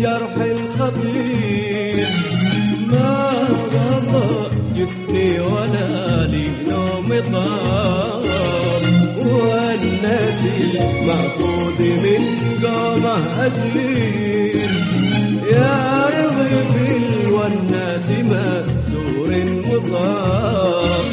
الجرح الخطير، ما غطى جفني ولا لي نوم طاب، والنبي المأخوذ من قومه أسير، يا رغب الونات مأسور مصاب،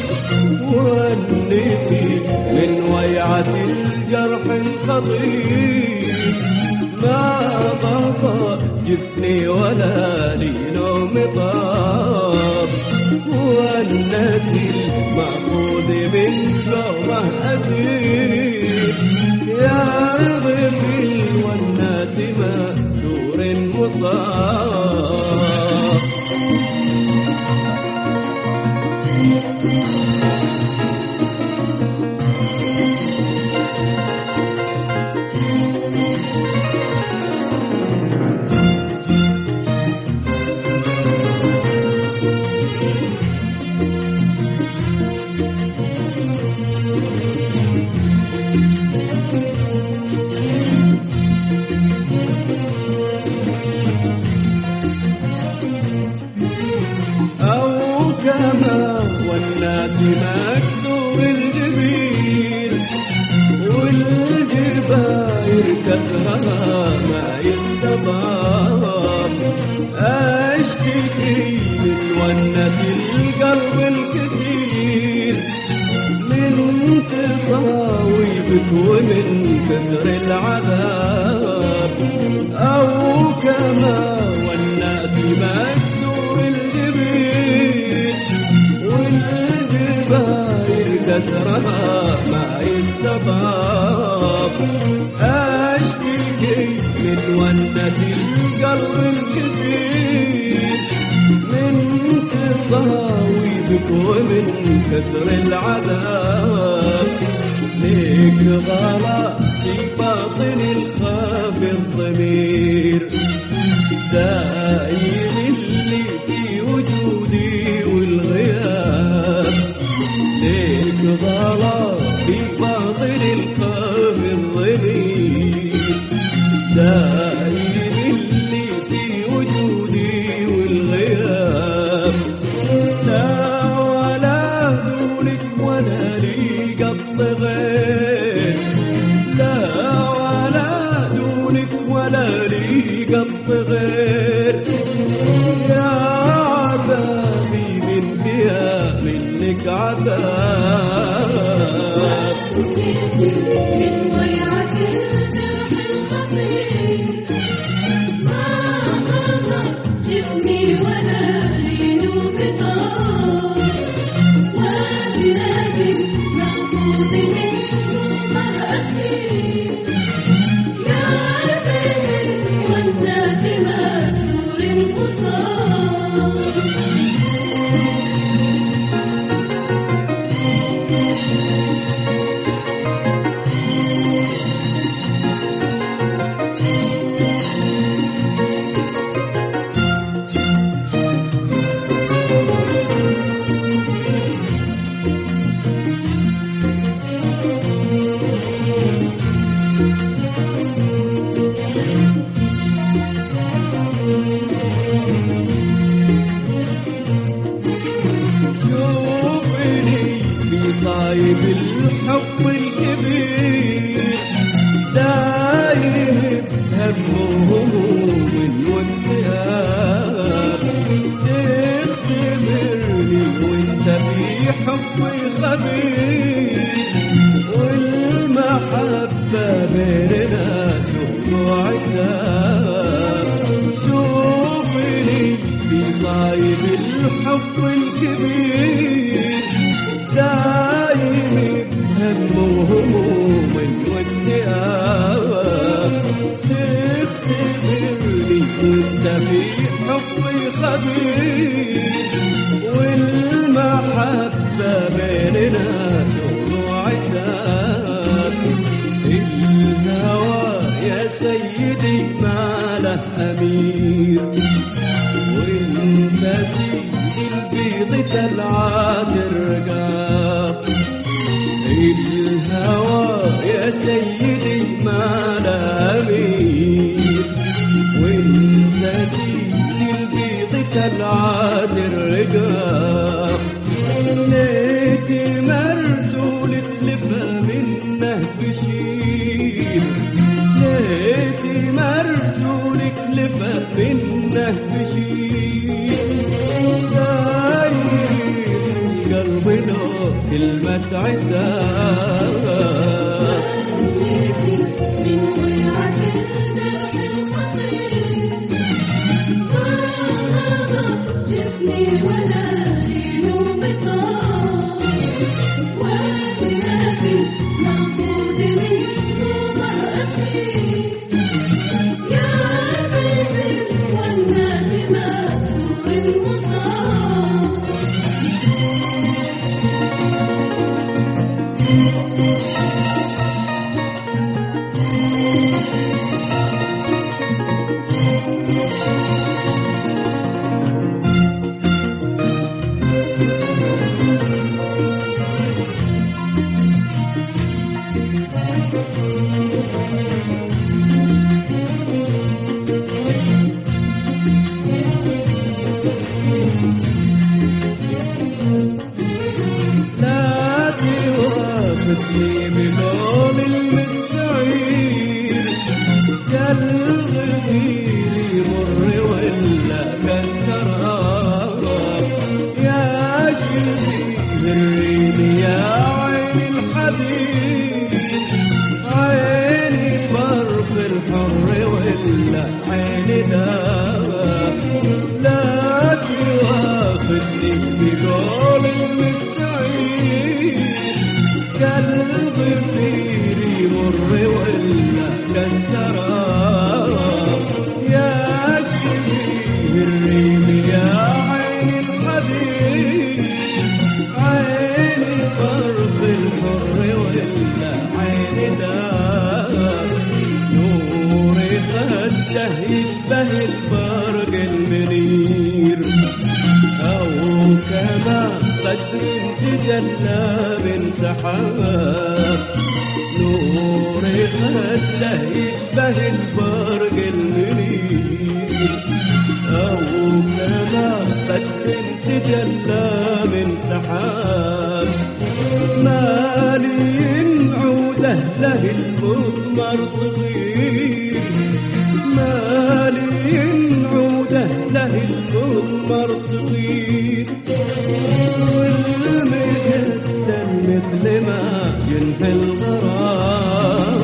والنبي من ويعة الجرح الخطير، ما ضاق جفني ولا لي نوم طاب، والنبي المأخوذ من قومه أسير، يا رغب الونات مأسور مصاب. والنادي مكسور الجبين، والجباير كسرها ما يستطاب، أشتكي من ونة القلب الكسير، من تصاويبك ومن كثر العذاب، أو كما والنادي مكسور الجبين، والجباير كسرها ما يستطاب، أشتكي من ونة القلب الكثير، من تصاويبك ومن كثر العذاب، ليك غلا في باطن الخاف الضمير، دايم اللي في وجودي والغياب، ليك ضلا في باطن الخاف الضمير، دايم اللي في وجودي والغياب، لا ولا دونك ولا لي قط غير، لا ولا دونك ولا لي قط غير، يا عذابي من فيها منك عذاب، من ويعة الجرح الخطير، ما غرق جفني ولا لي نوم طاب، والنبي مأخوذ من قومه أسير، يا ربي والنبي مأسور مصاب. صايب الحب الكبير، دايم همه هموم واكتئاب، تختبرني وانت في حبي خبير، والمحبة بيننا شوق وعتاب، شوفني في صايب الحب الكبير، دايم هم وهموم واكتئاب، تختبرني وانت في حبي خبير، والمحبة بيننا شوق وعتاب، الهوى يا سيدي ما له أمير، وانت سيدي البيض تلعب الرقاب، الهوى يا سيدي ما له أمير، وانت منه بشير، ليتي مرسولك لفة منه بشير. قلبي له كلمة عتاب، من ويعة الجرح الخطير، جفني ولا ليل بطار، والنبي مأخوذ من طوبى أسير، يا طيف والنبي مأسور مصاب. فتني بلون المستعير، كالغدير يمر ولا كالسراب، يا شبيه الريم يا عين الحبيب، عيني فرخ الحر ولا عيني داب. لا تواخذني بقول المستعير، كالغفير يمر ولا كالسراب، يا شبيه الريم يا عين الحبيب، عيني فرخ الحر ولا عين داب. نوري خده يشبه البرق المنير، أو كما بدر تجلى من سحاب. نوري خده يشبه البرق المنير، أو كما بدر تجلى من سحاب. مالي عوده له المضمر صغير، مالي عوده له المضمر صغير، والمجدل مثل ما ينهي الغرام.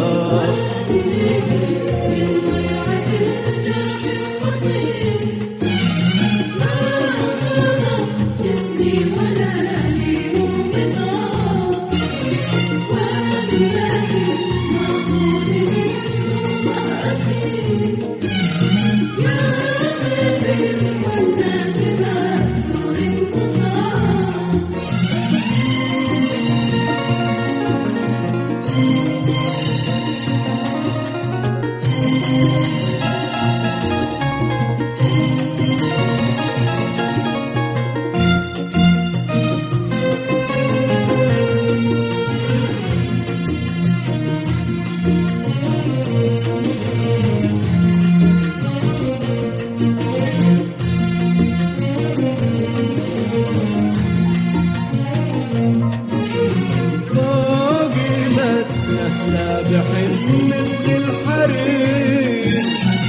مثل الحرير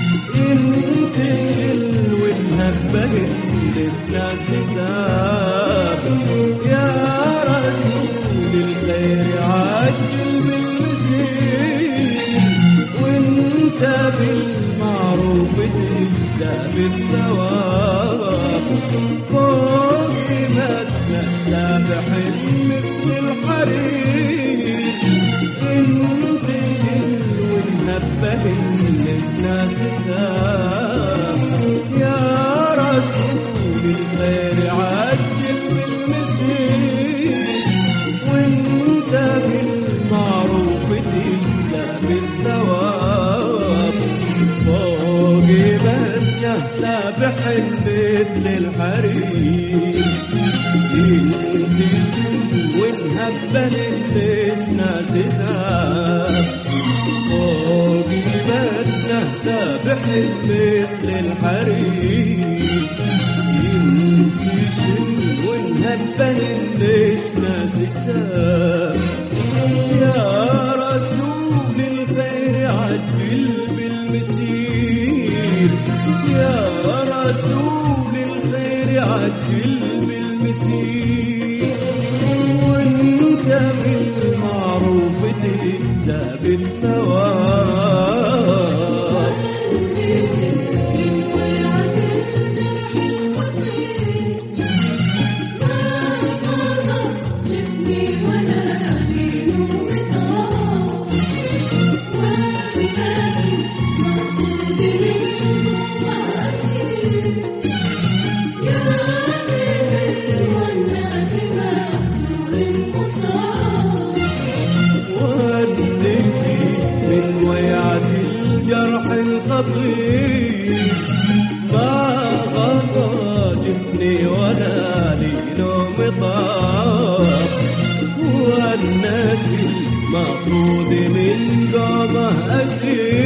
ينتشل والهبة لسنا سساب. يا رسول الخير عجل بالمزيد، وانت بالمعروف تجزى بالثواب. فوق مدنة سابح مثل الحرير نبه الناس سساب. يا رسول الخير عجل بالمزيد، وانت بالمعروف تجزى بالثواب. فوق مدنة سابح مثل الحرير ينتشل ونهبل الناس سساب. فوق مدنة سابح مثل الحرير ينتشل ونهبل الناس سساب. يا معروفتي ذاب الثواب. الجرح الخطير ما غطى جفني ولا لي نوم طاب، والنبي المفروض من قومه أسير.